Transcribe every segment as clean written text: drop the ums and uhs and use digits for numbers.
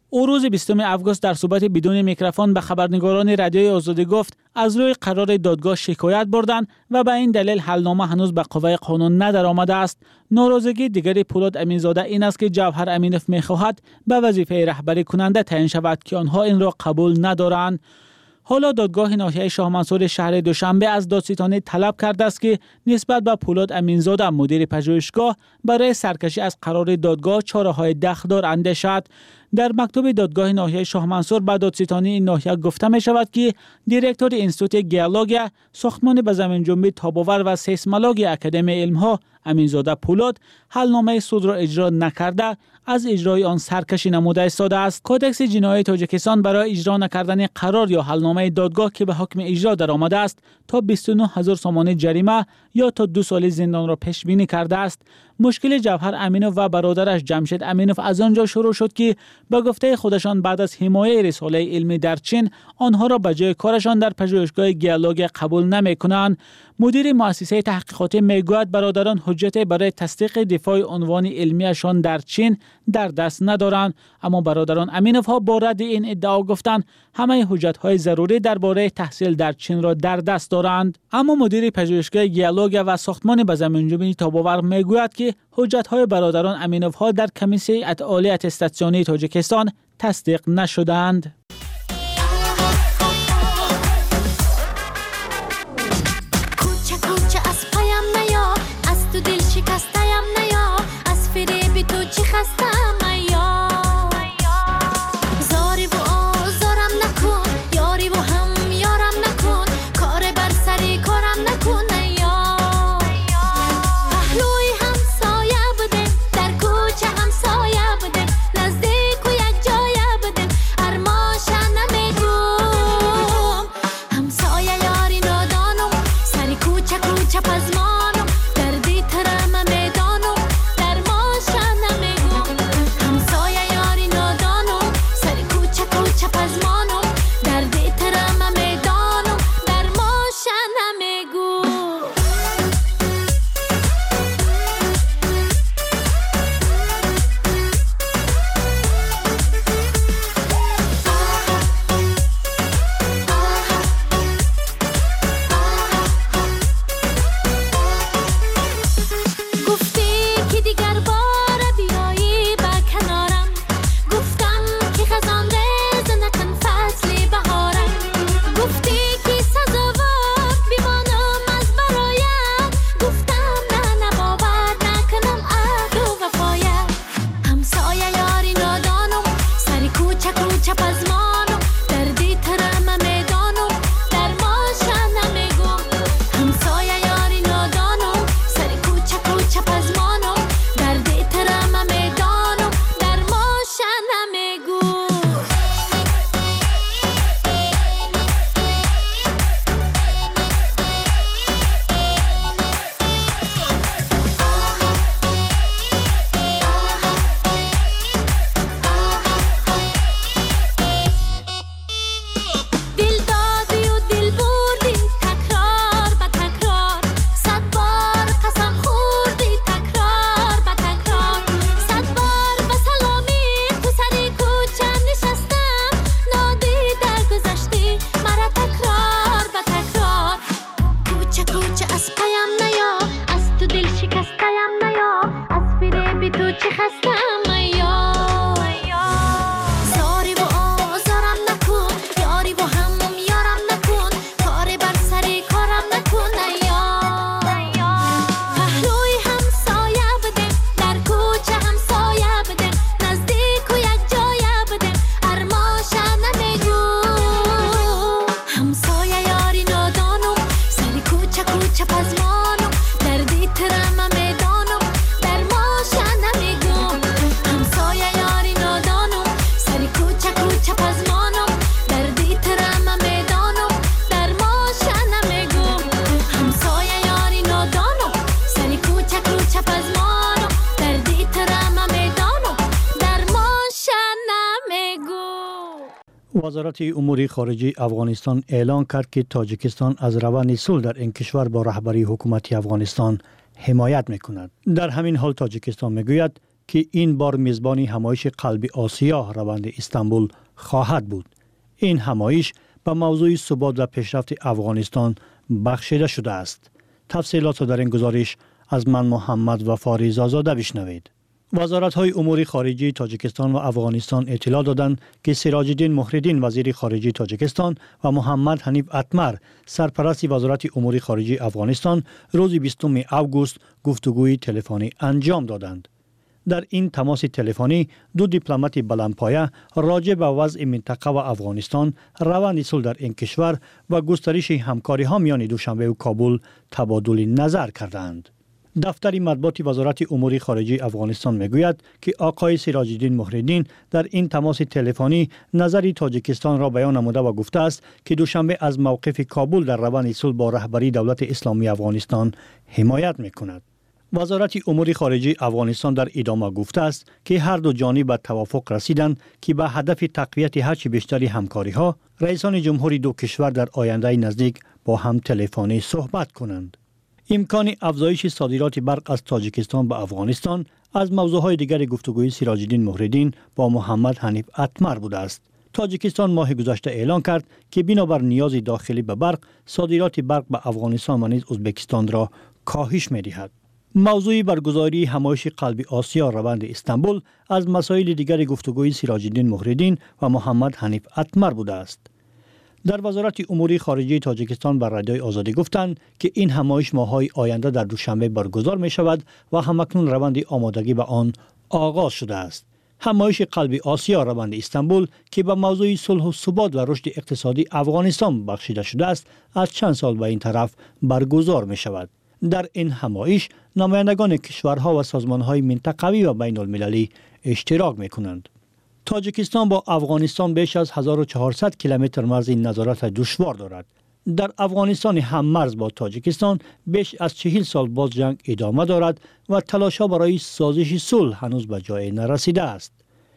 او روز 20 آگوست در صحبت بدون میکروفون به خبرنگاران رادیوی آزادی گفت از روی قرار دادگاه شکایت بردند و به این دلیل حلنامه هنوز به قوه قانون ندرآمده است. ناراضگی دیگری پولاد امینزاده این است که جوهر امینوف می‌خواهد به وظیفه رهبری کننده تعیین شود که آنها این را قبول ندارند. حالا دادگاه ناحیه شاه منصور شهر دوشنبه از دادستانی طلب کرده است که نسبت به پولاد امینزاده مدیر پژوهشگاه برای سرکشی از قرار دادگاه چاره‌های دخدار اندیشد. در مکتوب دادگاه ناحیه شاه منصور به دادستانی این ناحیه گفته می شود که دیرکتور انستیتوت گیولوژی، ساختمان به زمین جنبی تاب‌آور و سیسمولوژی اکادمی علم‌ها امینزاده پولاد حلنامه سود را اجرا نکرده از اجرای آن سرکشی نموده ایستاده است. کودکس جنایی تاجیکستان برای اجرا نکردن قرار یا حلنامه دادگاه که به حکم اجرا درآمده است تا 29000 سومانی جریمه یا تا 2 سال زندان را پیش بینی کرده است. مشکل جوهر امینوف و برادرش جمشید امینوف از آنجا شروع شد که به گفته خودشان بعد از حمایت رساله علمی در چین آنها را به جای کارشان در پژوهشگاه گیولوژی قبول نمی‌کنند. مدیر مؤسسه تحقیقاتی میگوید برادران حجت برای تصدیق دفاع عنوان علمیشان در چین در دست ندارند، اما برادران امینوف ها با رد این ادعا گفتند همه حجت های ضروری درباره تحصیل در چین را در دست دارند. اما مدیر پژوهشگاه گیولوژی و ساختمان به زمین جنبی تاب‌آور میگوید که حجت های برادران امینوف ها در کمیسیون عالی اتستاسیونی تاجیکستان تصدیق نشدند. وزارت امور خارجه افغانستان اعلان کرد که تاجیکستان از روند صلح در این کشور با رهبری حکومت افغانستان حمایت می‌کند. در همین حال تاجیکستان میگوید که این بار میزبانی همایش قلب آسیا روند استانبول خواهد بود. این همایش به موضوع ثبات و پیشرفت افغانستان بخشیده شده است. تفصیلات در این گزارش از من محمد وفاری زازاده بشنوید. وزارت‌های امور خارجه تاجیکستان و افغانستان اطلاع دادند که سراج الدین مخرالدین وزیر خارجه تاجیکستان و محمد حنیف اتمر سرپرست وزارت امور خارجه افغانستان روز 20 اوگوست گفتگوی تلفنی انجام دادند. در این تماس تلفنی دو دیپلمات بلندپایه راجع به وضع منطقه و افغانستان، روند صلح در این کشور و گسترش همکاری ها میان دوشنبه و کابل تبادل نظر کردند. دفتر مطبوعات وزارت امور خارجه افغانستان میگوید که آقای سراج الدین مخرالدین در این تماس تلفنی نظر تاجیکستان را بیان نموده و گفته است که دوشنبه از موقف کابل در روند صلح با رهبری دولت اسلامی افغانستان حمایت میکند. وزارت امور خارجه افغانستان در ادامه گفته است که هر دو جانب به توافق رسیدند که به هدف تقویت هرچه بیشتر همکاری ها رئیسان جمهوری دو کشور در آینده نزدیک با هم تلفنی صحبت کنند. امکان افزایش صادرات برق از تاجیکستان به افغانستان از موضوعهای دیگر گفتگوی سراج الدین مخرالدین با محمد حنیف اتمر بوده است. تاجیکستان ماه گذشته اعلان کرد که بنابر نیاز داخلی به برق صادرات برق به افغانستان و نیز ازبکستان را کاهش می‌دهد. موضوع برگزاری همایش قلب آسیا روند استانبول از مسائل دیگر گفتگوی سراج الدین مخرالدین و محمد حنیف اتمر بوده است. در وزارت امور خارجه تاجیکستان بر رادیوی آزادی گفتند که این همایش ماه‌های آینده در دوشنبه برگزار می شود و همکنون روند آمادگی به آن آغاز شده است. همایش قلب آسیا روند استانبول که به موضوع صلح و ثبات و رشد اقتصادی افغانستان بخشیده شده است، از چند سال به این طرف برگزار می شود. در این همایش نمایندگان کشورها و سازمان‌های منطقوی و بین المللی اشتراک می‌کنند. تاجیکستان با افغانستان بیش از 1400 کیلومتر مرز نظارت دشوار دارد. در افغانستان هم مرز با تاجیکستان بیش از 40 سال باز جنگ ادامه دارد و تلاش‌ها برای سازش صلح هنوز به جای نرسیده است.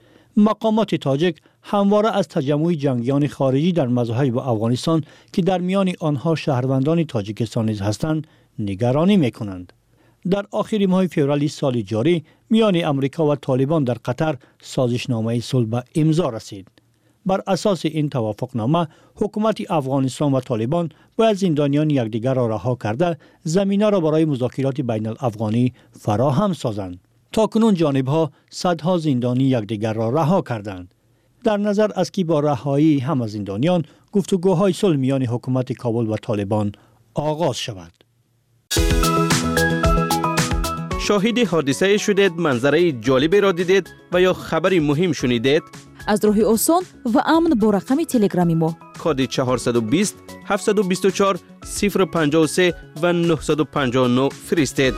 مقامات تاجیک همواره از تجمع جنگیان خارجی در مرزهای با افغانستان که در میان آنها شهروندان تاجیکستان نیز هستند نگرانی می‌کنند. در آخر ماه فوریه سال جاری میان امریکا و طالبان در قطر سازشنامه صلح به امضا رسید. بر اساس این توافقنامه حکومت افغانستان و طالبان باید زندانیان یکدیگر را رها کرده زمینه را برای مذاکرات بین الافغانی فراهم سازند. تاکنون جانبها صدها زندانی یکدیگر را رها کردند. در نظر است که با رهایی همه زندانیان گفتگوهای صلح میان حکومت کابل و طالبان آغاز شود. شاهد حادثه شدید، منظره جالبی را دیدید و یا خبری مهم شنیدید؟ از راه آسان و امن با رقم تلگرامی ما کد 420 724 053 و 959 فرستید.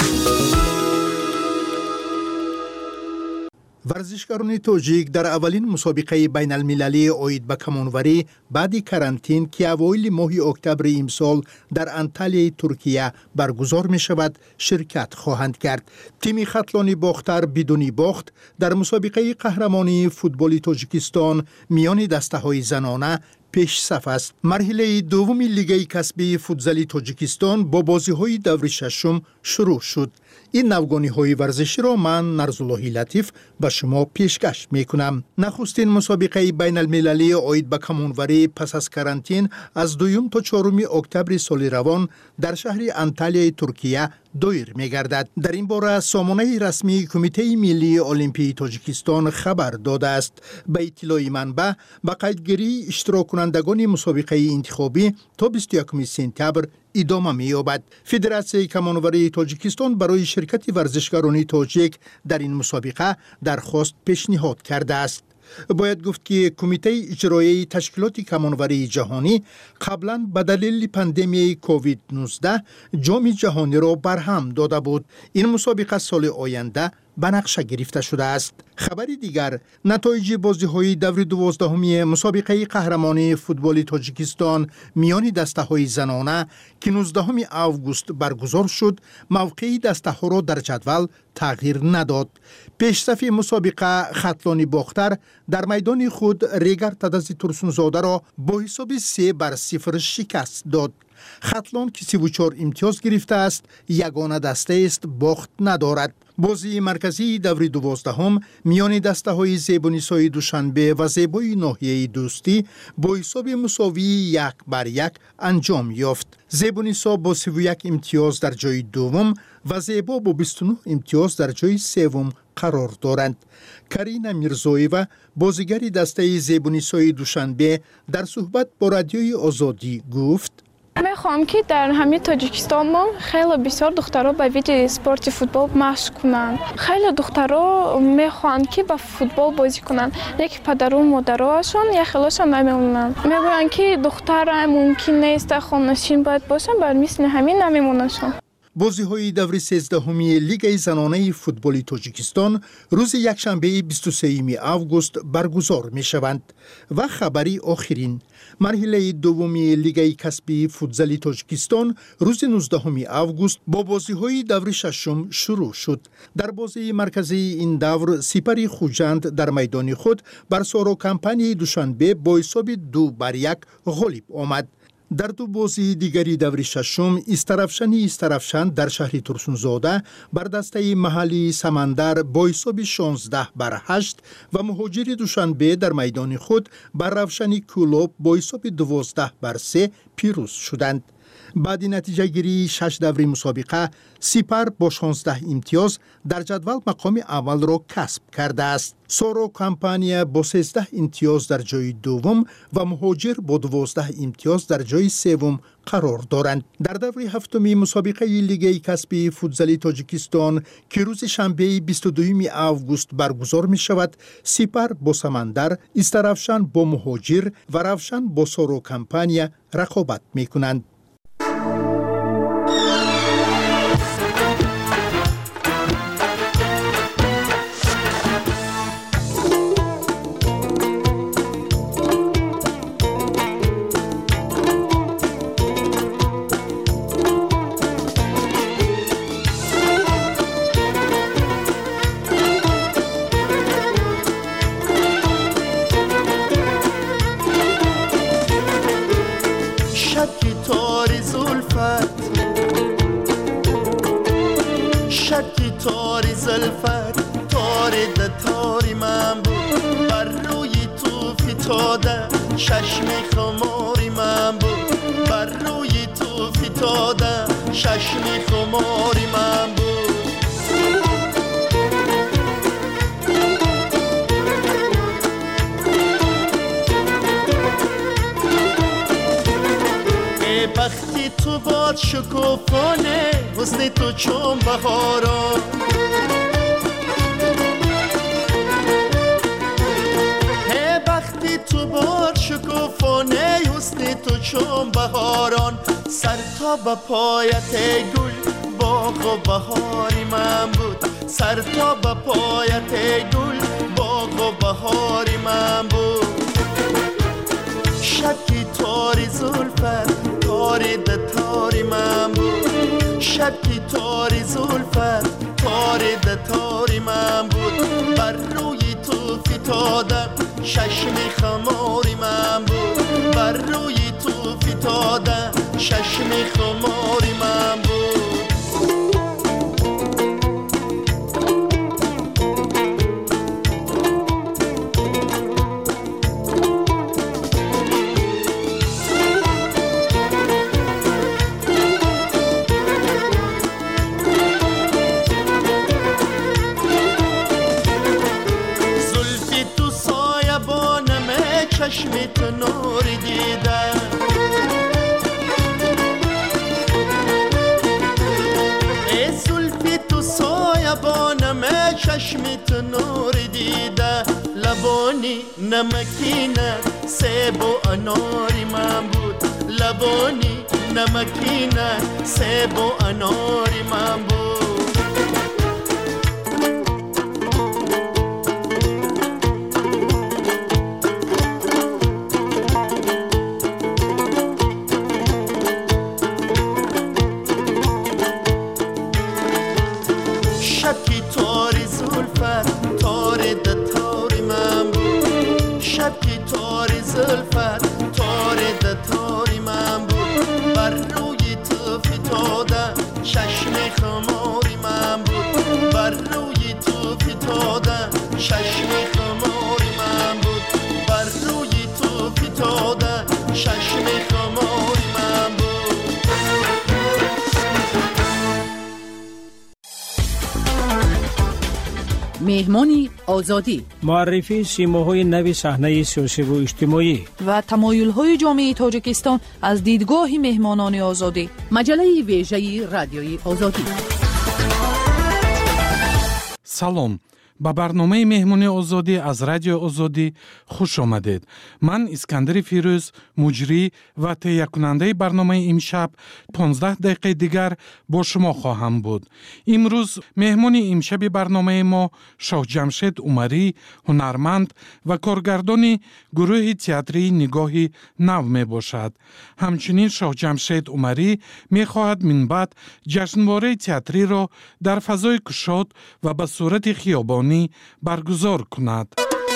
ورزشکاران تاجیک در اولین مسابقه بین المللی عاید به کمانوری بعد کرانتین که اوایل ماه اکتبر امسال در انطالیای ترکیه برگزار می شود شرکت خواهند کرد. تیم خطلان باختر بدون باخت در مسابقه قهرمانی فوتبال تاجیکستان میان دسته های زنانه پیش صف است. مرحله دوم لیگ کسبی فوتزال تاجیکستان با بازی‌های دور ششم شروع شد. این نوگانی‌های ورزشی را من نرزاللهی لطیف به شما پیشکش می‌کنم. نخستین مسابقه بین المللی عاید به کمانوری پس از کرانتین از 2 تا 4 اکتبر سال روان در شهر انطالیای ترکیه دایر می‌گردد. در این باره سامانه رسمی کمیته ملی المپی تاجیکستان خبر داده است. به اطلاع منبع به قیدگیری اشتراک کنندگان مسابقه انتخابی تا 21 سپتامبر ادامه می‌یابد. فدراسیون کمانوری تاجیکستان برای شرکت ورزشکاران تاجیک در این مسابقه درخواست پیشنهاد کرده است. باید گفت که کمیته اجرایی تشکیلات کمانوری جهانی قبلا به دلیل پاندمی کووید 19 جام جهانی را برهم داده بود. این مسابقه سال آینده به نقشه گرفته شده است. خبری دیگر، نتایج بازی‌های دور 12 مسابقه قهرمانی فوتبال تاجیکستان میان دسته‌های زنانه که 19 اوگوست برگزار شد، موقع دسته‌ها را در جدول تغییر نداد. پیشصف مسابقه خطلان باختر در میدان خود ریگر تدز ترسونزاده را با حساب 3-0 شکست داد. خطلان که 34 امتیاز گرفته است، یگانه دسته است باخت ندارد. بازی مرکزی دور 12 میان دسته های زیبونیسای دوشنبه و زیبای ناحیه دوستی با حساب مساوی 1-1 انجام یافت. زیبونیسا با 31 امتیاز در جای دوم و زیبا با 29 امتیاز در جای سوم قرار دارند. کرینا میرزایوا بازیگری دسته زیبونیسای دوشنبه در صحبت با رادیوی آزادی گفت: میخوام که در همه تاجیکستان ما خیلی بسیار دخترها به ویژه اسپورت فوتبال مشق کنند. خیلی دخترها میخوان که با فوتبال بازی کنند، لیکن پدر و مادرهاشون یا خیلیشون نمیمونن. میگن که دختر ممکن نیست خانه‌نشین باید باشن، بر مثل همین نمیموننشون. بازی‌های دور 13 لیگ زنانه فوتبال تاجیکستان روز یکشنبه 23 آگوست برگزار می‌شوند و خبری آخرین مرحله دومی لیگ کسبی فوتزال تاجیکستان روز 19 آگوست با بازی‌های دور ششم شروع شد. در بازی مرکزی این دور سپر خوجند در میدان خود بر سورو کمپانی دوشنبه با حساب 2-1 غالب آمد. در دو بازی دیگری دور ششم استرافشان در شهر ترسونزاده بر دسته محلی سمندر با حساب 16-8 و مهاجر دوشنبه در میدان خود بر روشنی کلوب با حساب 12-3 پیروز شدند. بعد نتیجه گیری 6 دور مسابقه سپر با 16 امتیاز در جدول مقام اول را کسب کرده است. سورو کمپانی با 13 امتیاز در جای دوم و مهاجر با 12 امتیاز در جای سوم قرار دارند. در دور هفتمی مسابقه لیگ کسبی فوتزال تاجیکستان که روز شنبه 22 آگوست برگزار می شود، سپر با سمندر، استرافشان با مهاجر و روشن با سورو کمپانی رقابت می کنند. تاری زلفت تاری ده تاری من بود، بر روی تو فتاده ششم خماری من بود، بر روی تو فتاده ششم خماری من بود. ای بختی تو باد شکوفانه، حسن تو چون بهاران، ای بختی تو باد شکوفانه، حسن تو چون بهاران، سر تا به پایت گل باغ و بهاری من بود، سر تا به پایت گل باغ و بهاری من بود. شبکی تاری زلفت تاری ده تاری من بود، شبکی تاری زلفت تاری ده تاری من بود، بر روی تو فتاده ششم خماری من بود، بر روی تو فتاده ششم خماری من بود. چشم تو نور دیدم، ای زلفی تو سایبانم چشم تو نور دیده، لبانی نمکینه سیب و اناری من بود، لبانی نمکینه سیب و اناری من بود. زلفت تاری ده تاری من بود، بر مهمانی آزادی، معرفی سیماهای نو صحنه سیاسی و اجتماعی و تمایل‌های جامعه تاجیکستان از دیدگاه مهمانان آزادی. مجله ویژه رادیوی آزادی. سلام، با برنامه مهمانی آزادی از رادیو آزادی خوش آمدید. من اسکندر فیروز، مجری و تهیه کننده برنامه امشب 15 دقیقه دیگر با شما خواهم بود. امروز مهمانی امشب برنامه ما شاه جمشید عمری، هنرمند و کارگردان گروه تئاتری نگاه نو می باشد. همچنین شاه جمشید عمری می خواهد من بعد جشنواره تئاتری را در فضای گشاد و به صورت خیابانی برگزار کند.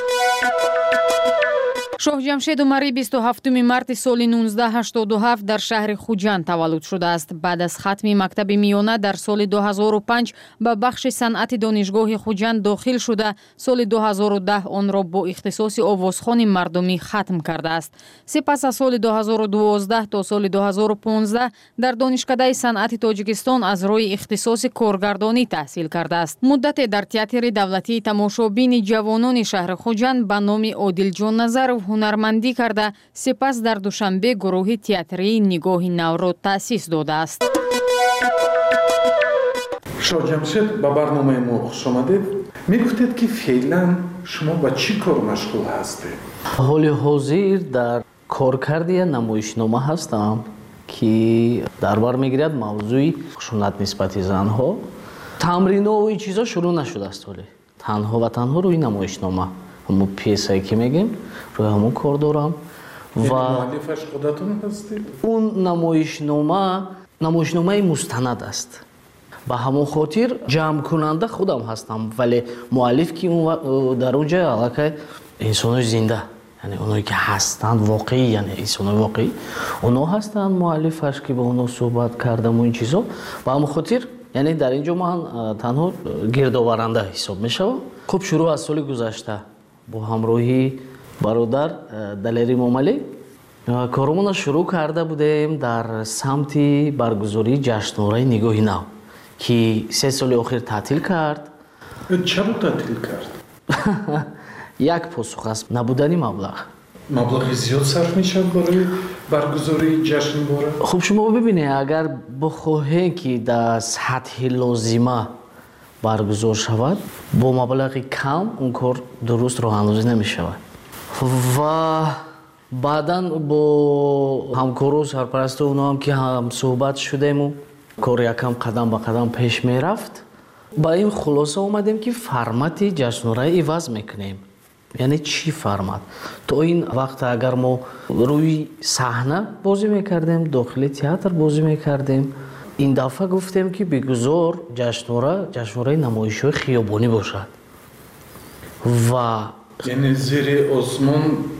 شاه جمشید عمری 27 مارت سال 1987 در شهر خوجند تولد شده است. بعد از ختم مکتب میانه در سال 2005 به بخش صنعت دانشگاه خوجند داخل شده، سال 2010 آن را با اختصاص آوازخوان مردمی ختم کرده است. سپس از سال 2012 تا سال 2015 در دانشکده صنعت تاجیکستان از روی اختصاص کارگردانی تحصیل کرده است. مدت در تئاتر دولتی تماشابین جوانان شهر خوجند به نام عادل جان نظر هنرمندی کرده، سپس در دوشنبه گروه تئاتری نگاه نو را تأسیس داده است. شاه جمشید با برنامه ما خوش آمدید. میگفتید که فعلا شما با چی کار مشغول هستید؟ حال حاضر در کارکرد نمایشنامه هستم که در بر میگیرد موضوع خشونت نسبت زنها. تمرین و این چیزا شروع نشده است، ولی تنها و تنها روی نمایشنامه، همون پیسایی که میگیم روی همون کار دارم. و مؤلفش خودتون هستید؟ اون نمایشنامه مستند است. به همون خاطر جمع کننده خودم هستم، ولی مؤلف که در اونجا علاقه انسانای زنده، یعنی اونایی که هستند واقعی، یعنی انسانای واقعی اونا هستند مؤلفش که با اونا صحبت کردم و این چیزا. به همون خاطر یعنی در اینجا من تنها گردآورنده حساب میشم. خب شروع از سال گذشته با همراهی برادر دلیری ماملی کارمون شروع کرده بودیم در سمت برگزاری جشنواره نگاه نو که 3 سال اخیر تعطیل کرد. چرا تعطیل کرد؟ یک پاسخ است، نبودن مبلغ زیاد صرف میشه برای برگزاری جشنواره. خب شما ببینید اگر بخواهید که در سطح لازمه برگزار شود با مبلغ کم اون کار درست راه اندازی نمی شود. و بعدا با همکارو سرپرست اونا هم که هم صحبت شدیم و کار یکم قدم به قدم پیش می رفت، با این خلاصه اومدیم که فرمت جشنواره عوض میکنیم. یعنی چی فرمت؟ تا این وقت اگر ما روی صحنه بازی میکردیم، داخل تئاتر بازی میکردیم، این دفعه گفتیم که بگذار جشنواره نمایش‌های خیابانی باشد. و یعنی زیر آسمان؟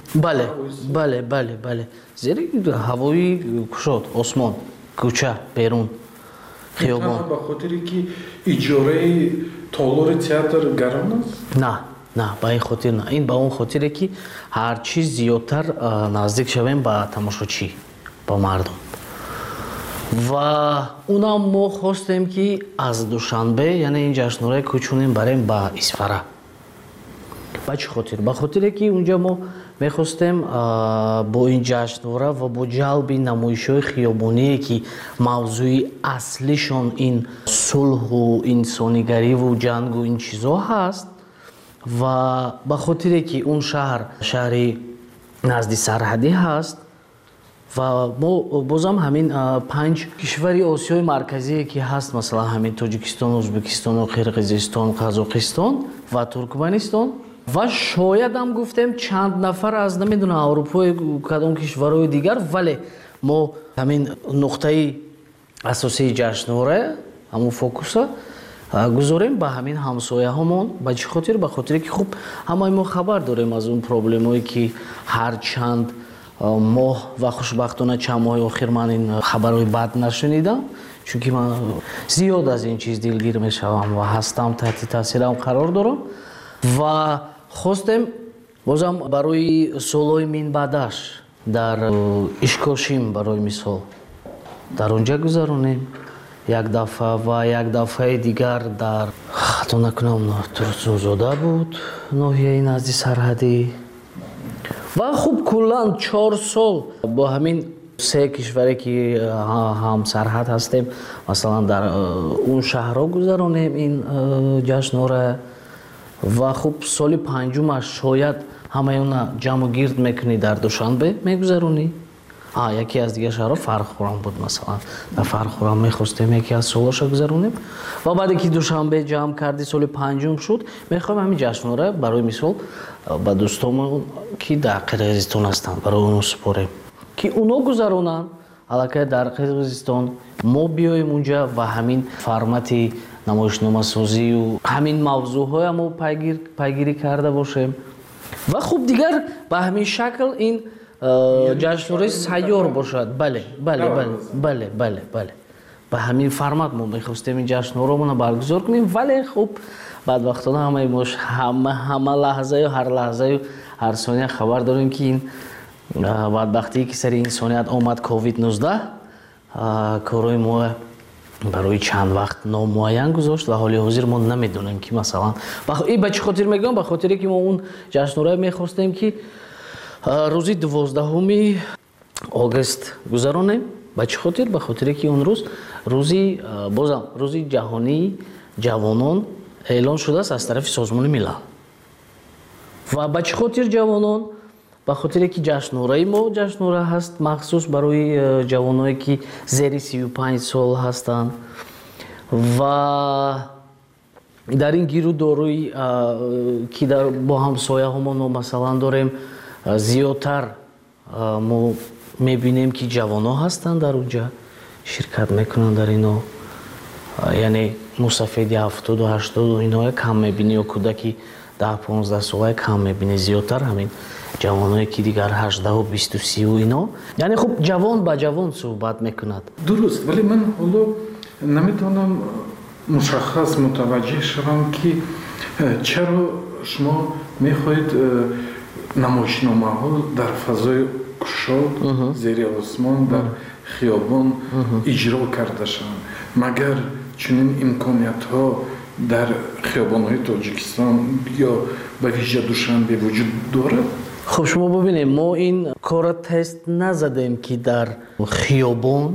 بله زیر هوای گشاد، آسمان، کوچه، بیرون، خیابان. به خاطری که اجاره تالار تئاتر گران است؟ نه به این خاطر نه. این به اون خاطره که هر چیز زیادتر نزدیک شویم به تماشاچی، با مردم. و اونا ما خواستیم که از دوشنبه یعنی این جشنواره کوچونیم بریم به اسفره. به چه خاطر؟ به خاطر که اونجا ما میخواستیم با این جشنواره و با جلب نمایش‌های خیابانی که موضوع اصلیشون این صلح و انسانیگری و جنگ و این چیزا هست، و به خاطر که اون شهری نزد سرحدی هست و ما بازم همین 5 کشوری آسیای مرکزی که هست، مثلا همین تاجیکستان، ازبکستان و قرقیزستان، قزاقستان و ترکمنستان، و شاید هم گفتیم چند نفر از نمیدونم اروپای کدام کشورهای دیگر، ولی ما همین نقطه اساسی جشنواره همون فوکوس گذاریم به همین همسایه همون. به چه خاطر؟ به خاطر که خب همه ما خبر داریم از اون پروبلم هایی که هر چند ماه و خوشبختانه چند ماه آخر من این خبرهای بد نشنیدم، چون که من زیاد از این چیز دلگیر می شوم و هستم تحت تاثیرم قرار دارم. و خواستیم بازم برای سالهای من بعدش در اشکاشیم برای مثال در اونجا گذارونیم یک دفعه و یک دفعه دیگر در хато накунам Турсунзода буд ноҳияи назди сарҳадӣ ва хуб куллан 4 сол бо ҳамин се кишваре ки ҳам сарҳад ҳастем масалан дар он шаҳрҳо гузаронем ин ҷашнора ва хуб соли панҷумаш шояд ҳамаёна ҷамъу гирд мекунӣ дар душанбе мегузаронӣ яке аз дигар шаҳрҳо фархӯрам буд масалан дар фархӯрам мехостем яке аз солаша гузаронем ва баъде ки душанбе ҷамъ карди соли панҷум шуд мехоҳем ҳамин ҷашнора барои мисол ба дӯстонмон ки дар қирғизистон ҳастанд барои онҳо супорем ки онҳо гузаронанд аллакай дар қирғизистон мо биёем унҷа ва ҳамин формати намоишномасозию ҳамин мавзӯъҳоя мо пайгирӣ карда бошем ва хуб дигар ба ҳамин шакл ин ҷашнораи сайёр бошад бале ба ҳамин формат мо мехостем ин ҷашнораҳоро баргузор кунем вале хуб бадбахтона ҳамаи мо ҳама лаҳзаю ҳар лаҳзаю ҳар сония хабар дорем ки ин бадбахтие ки сари инсоният омад COVID-19 корҳои мо барои чанд вақт номуайян гузошт ва ҳоли ҳозир мо намедонем ки масалан ба чӣ хотир мегӯям ба хотире ки мо он ҷашнораи мехостем ки рӯзи 12 огуст гузаронем ба чӣ хотир ба хотире ки он рӯз рӯзи ҷаҳонии ҷавонон эълон шудааст аз тарафи созмони милал ва ба чӣ хотир ҷавонон ба хотире ки ҷашнораи мо ҷашнора ҳаст махсус барои ҷавоное ки зери 35 сол ҳастанд ва дар ин гиру дорои ки бо ҳамсояҳомон масалан дорем зиёдтар мо мебинем ки ҷавонҳо ҳастанд дар онҷа ширкат мекунанд дар ино яъне мусафеди 70-80 иноя кам мебинӣ ё кӯдаки 10-15 солае кам мебинӣ зиёдтар ҳамин ҷавоное ки дигар 18-20-30 ино яъне хуб ҷавон ба ҷавон суҳбат мекунад дуруст вале ман ҳоло наметавонам мушаххас мутаваҷҷеҳ шавам ки чаро шумо мехоҳед намоишномаҳо дар фазои кушод зери осмон дар хиёбон иҷро карда шаванд магар чунин имкониятҳо дар хиёбонҳои тоҷикистон ё ба виҷа душанбе вуҷуд дорад хуб шумо бубинед мо ин кора тест назадем ки дар хиёбон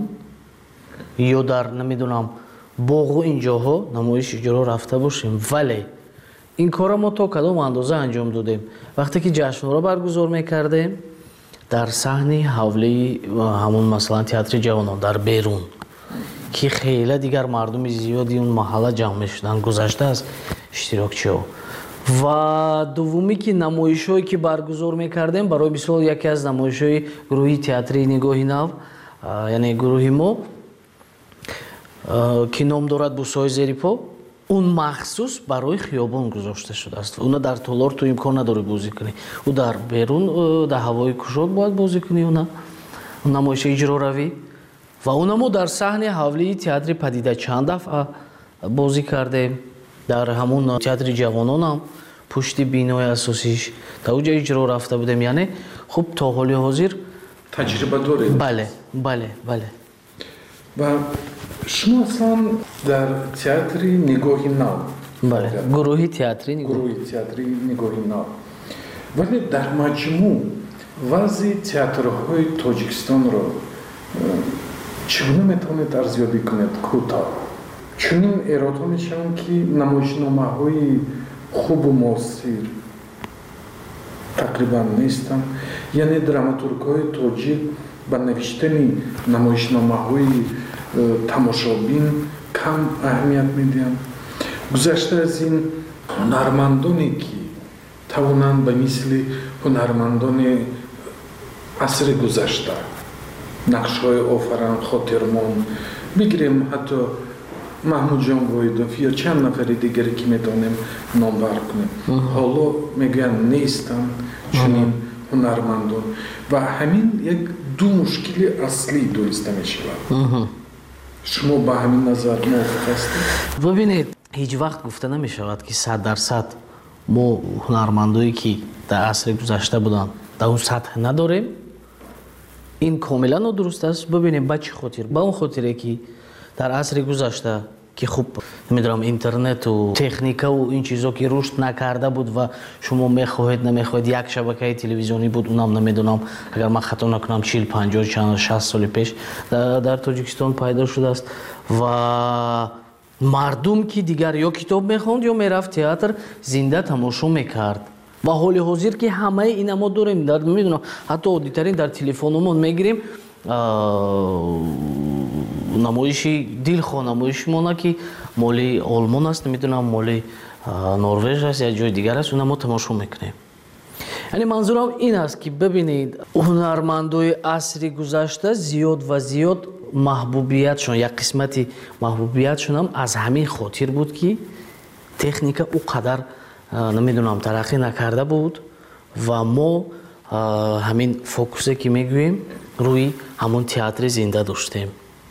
ё дар намедонам боғу ин ҷоҳо намоиш иҷро рафта бошем вале ин кора мо то кадом андоза анҷом додем вақте ки ҷашнора баргузор мекардем дар саҳни ҳавлии ҳамон масалан театри ҷавонон дар берун ки хела дигар мардуми зиёди он маҳалла ҷамъ мешуданд гузашта аз иштирокчиҳо ва дуввуми ки намоишҳое ки баргузор мекардем барои мисол яке аз намоишҳои гурӯҳи театрии нигоҳи нав яъне гурӯҳи мо ки ном дорад бусои зери по он махсус барои хиёбон гузошта шудааст уна дар толор ту имкон надорӣ бозӣ кунӣ ӯ дар берун дар ҳавои кушод бояд бозӣ кунӣ уна намоиши иҷроравӣ ва уна мо дар саҳни ҳавлии театри падида чанд дафъа бозӣ кардем дар ҳамон театри ҷавононам пушти бинои асосиш дар уҷа иҷро рафта будем яъне хуб то ҳоли ҳозир таҷриба доред бале ва шумо аслан дар театри нигоҳи нав гурӯҳи театри нигоҳи нав вале дар маҷмӯъ вазъи театрҳои тоҷикистонро чӣ гуна метавонед арзёбӣ кунед кӯтоҳ чунин эродҳо мешаванд ки намоишномаҳои хубу муосир тақрибан нестанд яъне драматургҳои тоҷик ба навиштани намоишномаҳои тамошобин кам аҳамият медиҳанд гузашта аз ин ҳунармандоне ки тавонанд ба мисли ҳунармандони асри гузашта нақшҳои офаранд хотирмон бигирем ҳатто маҳмудҷон воидов ё чанд нафари дигаре ки метавонем номбар кунем ҳоло мегӯянд нестанд чунин ҳунармандон ва ҳамин як ду мушкили аслӣ доиста мешавад шумо ба ҳамин назар мувофиқ ҳастед бубинед ҳеҷ вақт гуфта намешавад ки 100% мо ҳунармандое ки дар асри гузашта буданд дар он сатҳ надорем ин комилан нодуруст аст бубинем ба чӣ хотир ба он хотире ки дар асри гузашта که خوب نمیدونم اینترنت و تکنیک و این چیزا که رشد نکرده بود و شما میخواهید نمیخواهید یک شبکه تلویزیونی بود، اونم نمیدونم اگر من خطا نکنم 40 50 60 سال پیش در تاجیکستان پیدا شده است و مردم که دیگر یا کتاب میخوند یا میرفت تئاتر زنده تماشا میکرد و حال حاضر که همه اینا ما داریم در میدونم حتی عادی‌ترین در تلفنمون میگیریم نمایشی دلخواه نمایش مونه که مالی آلمان است نمیدونم مالی نروژ است یا جای دیگر است، اونم ما تماشا میکنیم. یعنی منظورم این است که ببینید هنرمندای عصر گذشته زیاد و زیاد محبوبیتشون یک قسمتی محبوبیتشون هم از همین خاطر بود که تکنیک او قدر نمیدونم ترقی نکرده بود و ما همین فوکوسی که میگوییم روی همون تئاتر زنده داشتیم.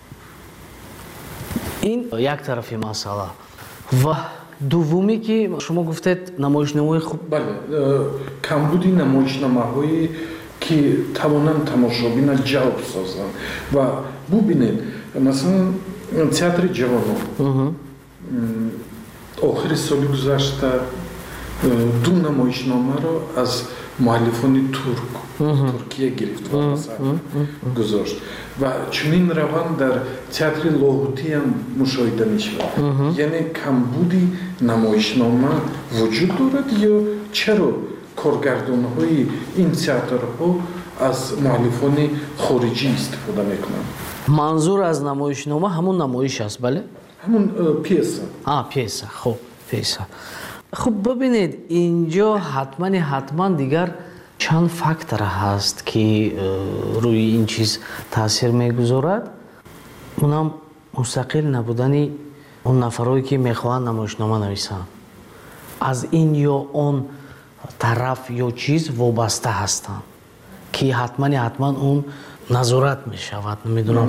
این یک طرفی مسئله و دومی که شما گفتید نمایشنامه‌های خوب بله کمبودی نمایشنامه‌هایی که توانند تماشابین جلب سازند و ببینید مثلا تئاتر جوانان آخر سال گذشته دو نمایشنامه را از مؤلفان ترکیه گرفت و مثلا گذاشت و چنین روند در تئاتر لاهوتی هم مشاهده می شود. یعنی کمبودی نمایشنامه وجود دارد یا چرا کارگردان‌های این تئاترها از مؤلفان خارجی استفاده میکنند؟ منظور از نمایشنامه همون نمایش است بله؟ همون پیسه. پیسه. خب پیسه. خب ببینید اینجا حتما دیگر چند فاکتور هست که روی این چیز تاثیر میگذارد. اونم مستقل نبودن اون نفرایی که میخواهند نمایشنامه نویسند از این یا اون طرف یا چیز وابسته هستند که حتما اون نظارت میشود نمیدونم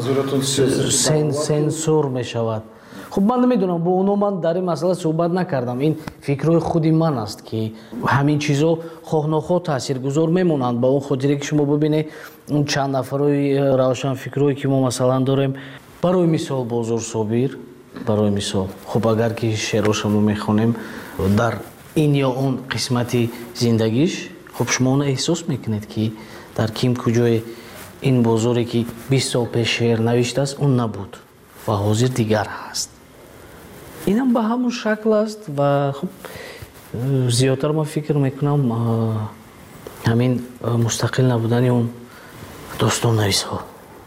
سنسور میشود. خب من نمیدونم با اونو من در این مسئله صحبت نکردم، این فکرهای خودی من است که همین چیزا خواه نخواه تاثیرگذار میمونند با اون خاطری که شما ببینید اون چند نفرای روشن فکرایی که ما مثلا داریم. برای مثال بازار صابر برای مثال خب اگر که شعرش ما میخونیم در این یا اون قسمتی زندگیش خب شما اون احساس میکنید که در کیم کجای این بازاری که 20 سال پیش شعر نوشته است اون نبود و حاضر دیگر هست. اینم به همون شکل است و خب زیادتر ما فکر میکنم همین مستقل نبودن اون داستان نویس ها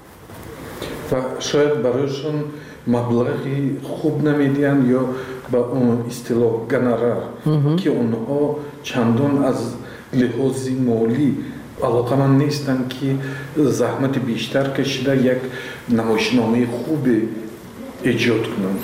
و شاید برایشون مبلغی خوب نمیدین یا به اون اصطلاح گنرال که اونها چندان از لحاظ مالی علاقه من نیستن که زحمت بیشتر کشیده یک نمایشنامه خوب ایجاد کنن.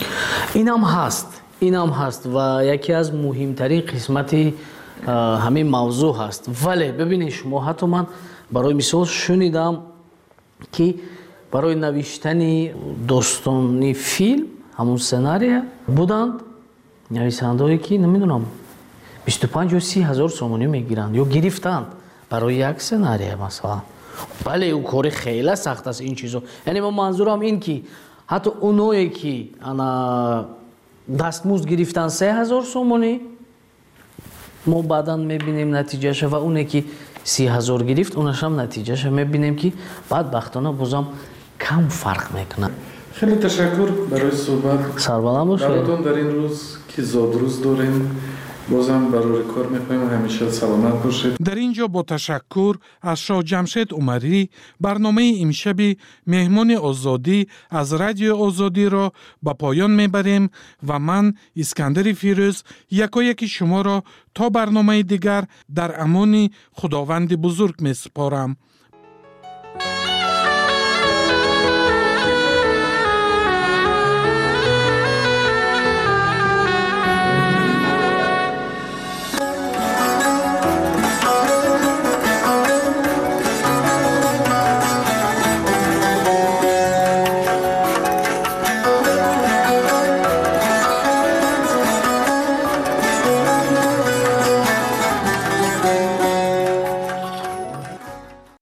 اینم هست و یکی از مهمترین قسمت همین موضوع هست. ولی ببینید شما حتی من برای مثال شنیدم که برای نوشتن داستانی فیلم همون سناریو بودند نویسنده‌ای که نمیدونم 25 یا 30 هزار سومانی میگیرند یا گرفتند برای یک سناریو مثلا. بله او کار خیلی سخت است این چیزو. یعنی من منظورم این که حتی اونایی که دستمزد گرفتن 3000 سومانی ما بعدا میبینیم نتیجهش و اونی که 30,000 گرفت اونش هم نتیجهش میبینیم که بدبختانه بازم کم فرق میکنه. خیلی تشکر برای صحبت. سربلند باشید. براتون در این روز که زادروز داریم بازم برای کار میکنیم همیشه سلامت باشید. در اینجا با تشکر از شاه جمشید عمری برنامه امشب مهمان آزادی از رادیو آزادی را به پایان میبریم و من اسکندر فیروز یکایک شما را تا برنامه دیگر در امان خداوند بزرگ میسپارم.